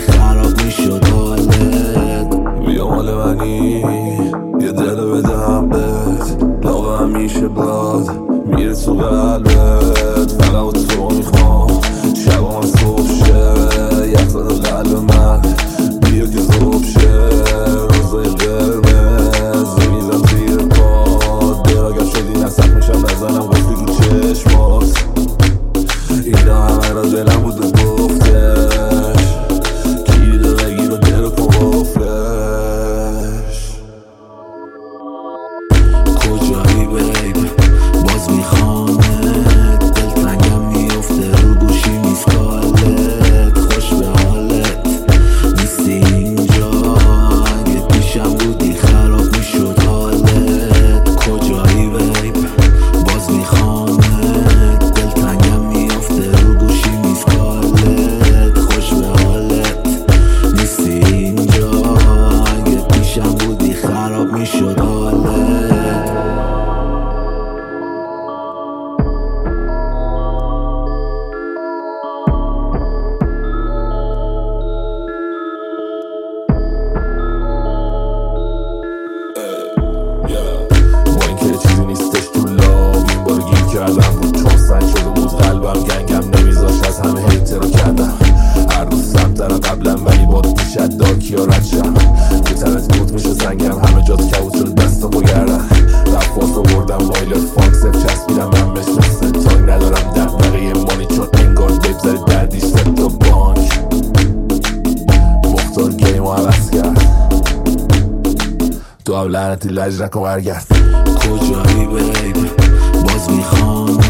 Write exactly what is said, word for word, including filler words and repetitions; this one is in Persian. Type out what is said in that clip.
خراب میشد حالت. بیا مال منی یه دل بدم بهت، لاغ همیشه باد میره تو قلبت. فقط تو میخوام شبام صبح شه، یخ زده قلب من بیا که ذوب شه. روزای قرمز میزم زیر پاد، دراگم شدی نسخ میشم نزنم قفلی رو چشمات. اینا همه را دلم بود و گفتش، کلید رو بگیر و دل رو کن قفلش. کجایی بیب باز میخوامت، دلتنگم میفته رو گوشی میسکالت. خوش به حالت نیستی اینجا، اگه پیشم بودی خراب میشد حالت. کجایی بیب باز میخوامت، دلتنگم میفته رو گوشی میسکالت. خوش به حالت نیستی اینجا، اگه پیشم بودی خراب میشد حالت. با اینکه چیزی نیستش تو لاب، این بار گیر کردم بود چون سنگ شده بود قلبم. گنگم نمیذاش از همه هیتر رو کردم، هر روز سمترم قبلم ولی باد میشد داکی ها ردشم. یه تنت گوت میشه سنگم، همه جات کبوت شد دستم با گردم. رفاس آوردم مایل فانک سف چسبیدم من مثل ستانگ. ندارم دقدقه مانی چون انگار بیب زدی دردیش ست تا بانک. مختار گیم رو عوض کرد، تو هم لعنتی لج نکن برگرد. کجایی بیب باز میخوام